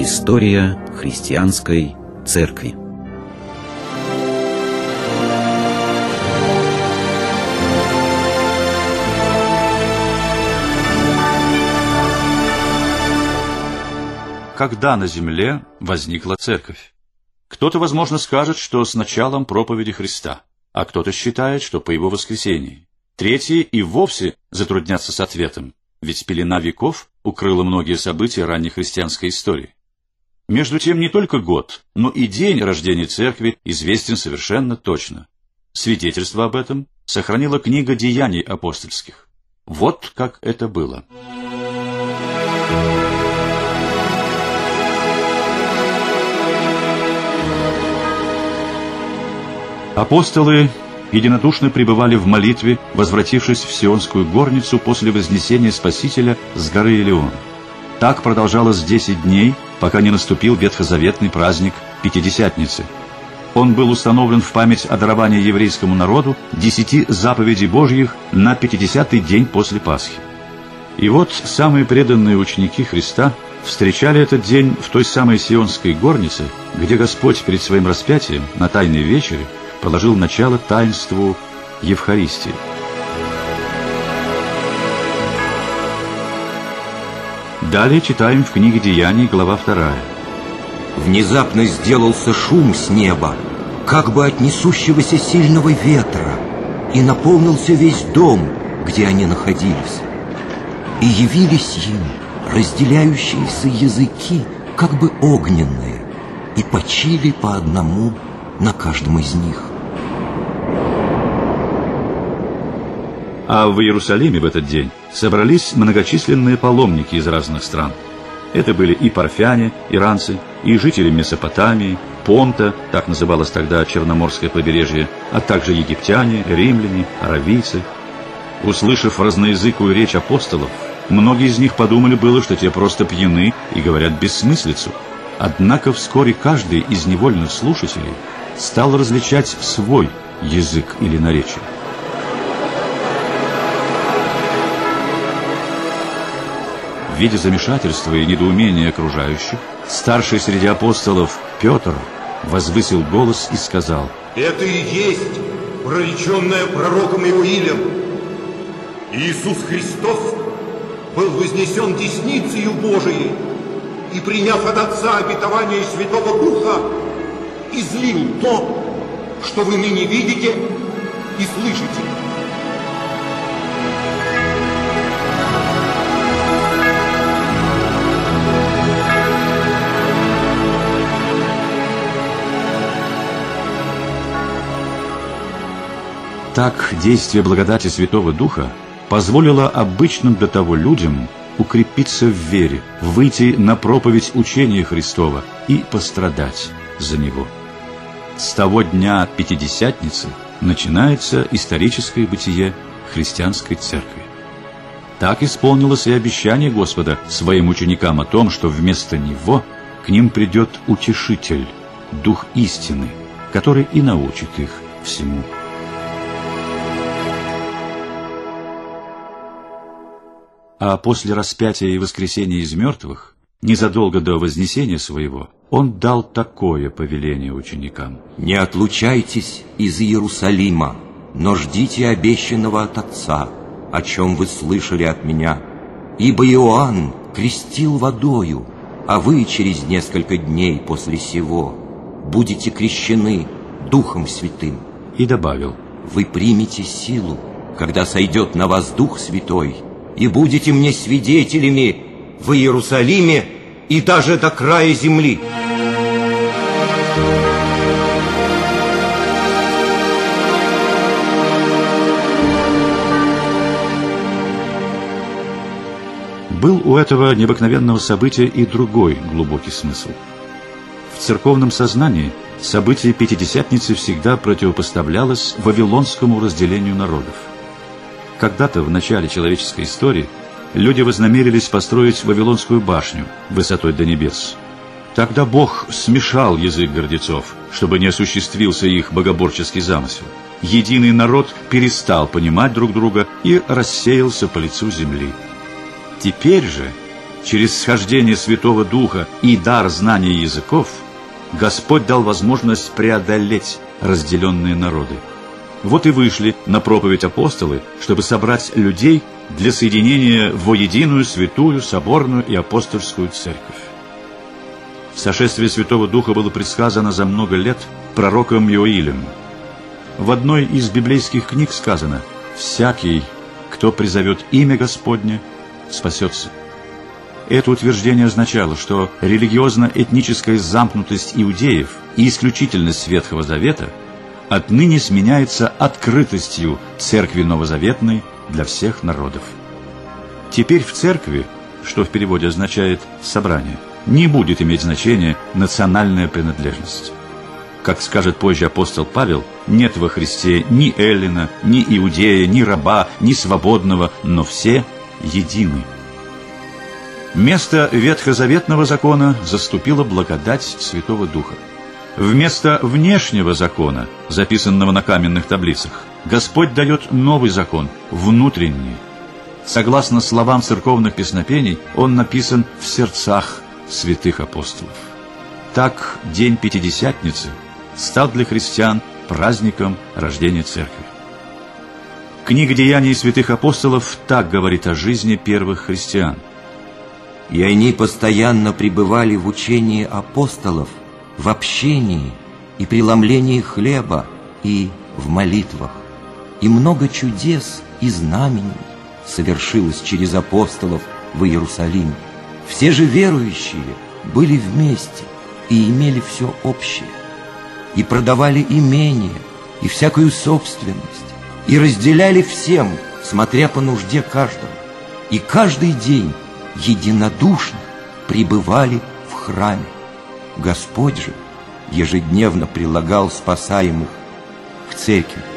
История христианской церкви. Когда на земле возникла церковь? Кто-то, возможно, скажет, что с началом проповеди Христа, а кто-то считает, что по его воскресении. Третьи и вовсе затруднятся с ответом, ведь пелена веков укрыла многие события ранней христианской истории. Между тем, не только год, но и день рождения церкви известен совершенно точно. Свидетельство об этом сохранила книга «Деяний апостольских». Вот как это было. Апостолы единодушно пребывали в молитве, возвратившись в Сионскую горницу после вознесения Спасителя с горы Илион. Так продолжалось 10 дней, пока не наступил ветхозаветный праздник Пятидесятницы. Он был установлен в память о даровании еврейскому народу 10 заповедей Божьих на 50-й день после Пасхи. И вот самые преданные ученики Христа встречали этот день в той самой Сионской горнице, где Господь перед своим распятием на Тайной вечере положил начало таинству Евхаристии. Далее читаем в книге «Деяний», глава 2. Внезапно сделался шум с неба, как бы от несущегося сильного ветра, и наполнился весь дом, где они находились. И явились им разделяющиеся языки, как бы огненные, и почили по одному на каждом из них. А в Иерусалиме в этот день собрались многочисленные паломники из разных стран. Это были и парфяне, иранцы, и жители Месопотамии, Понта, так называлось тогда Черноморское побережье, а также египтяне, римляне, аравийцы. Услышав разноязыкую речь апостолов, многие из них подумали было, что те просто пьяны и говорят бессмыслицу. Однако вскоре каждый из невольных слушателей стал различать свой язык или наречие. Видя замешательства и недоумения окружающих, старший среди апостолов Петр возвысил голос и сказал: «Это и есть прореченное пророком Иоилем. Иисус Христос был вознесен десницею Божией и, приняв от Отца обетование Святого Духа, излил то, что вы ныне видите и слышите». Так действие благодати Святого Духа позволило обычным для того людям укрепиться в вере, выйти на проповедь учения Христова и пострадать за него. С того дня Пятидесятницы начинается историческое бытие христианской церкви. Так исполнилось и обещание Господа своим ученикам о том, что вместо Него к ним придет Утешитель, Дух истины, который и научит их всему. А после распятия и воскресения из мертвых, незадолго до вознесения своего, он дал такое повеление ученикам: «Не отлучайтесь из Иерусалима, но ждите обещанного от Отца, о чем вы слышали от меня. Ибо Иоанн крестил водою, а вы через несколько дней после сего будете крещены Духом Святым». И добавил: «Вы примете силу, когда сойдет на вас Дух Святой, и будете мне свидетелями в Иерусалиме и даже до края земли». Был у этого необыкновенного события и другой глубокий смысл. В церковном сознании событие Пятидесятницы всегда противопоставлялось вавилонскому разделению народов. Когда-то в начале человеческой истории люди вознамерились построить Вавилонскую башню высотой до небес. Тогда Бог смешал язык гордецов, чтобы не осуществился их богоборческий замысел. Единый народ перестал понимать друг друга и рассеялся по лицу земли. Теперь же через схождение Святого Духа и дар знания языков, Господь дал возможность преодолеть разделенные народы. Вот и вышли на проповедь апостолы, чтобы собрать людей для соединения во единую, святую, соборную и апостольскую церковь. Сошествие Святого Духа было предсказано за много лет пророком Иоилем. В одной из библейских книг сказано: «Всякий, кто призовет имя Господне, спасется». Это утверждение означало, что религиозно-этническая замкнутость иудеев и исключительность Ветхого Завета отныне сменяется открытостью Церкви Новозаветной для всех народов. Теперь в Церкви, что в переводе означает «собрание», не будет иметь значения национальная принадлежность. Как скажет позже апостол Павел, нет во Христе ни эллина, ни иудея, ни раба, ни свободного, но все едины. Место ветхозаветного закона заступила благодать Святого Духа. Вместо внешнего закона, записанного на каменных таблицах, Господь дает новый закон, внутренний. Согласно словам церковных песнопений, он написан в сердцах святых апостолов. Так день Пятидесятницы стал для христиан праздником рождения Церкви. Книга «Деяний святых апостолов» так говорит о жизни первых христиан. «И они постоянно пребывали в учении апостолов, в общении и преломлении хлеба и в молитвах. И много чудес и знамений совершилось через апостолов в Иерусалиме. Все же верующие были вместе и имели все общее, и продавали имения и всякую собственность, и разделяли всем, смотря по нужде каждого, и каждый день единодушно пребывали в храме. Господь же ежедневно прилагал спасаемых к церкви.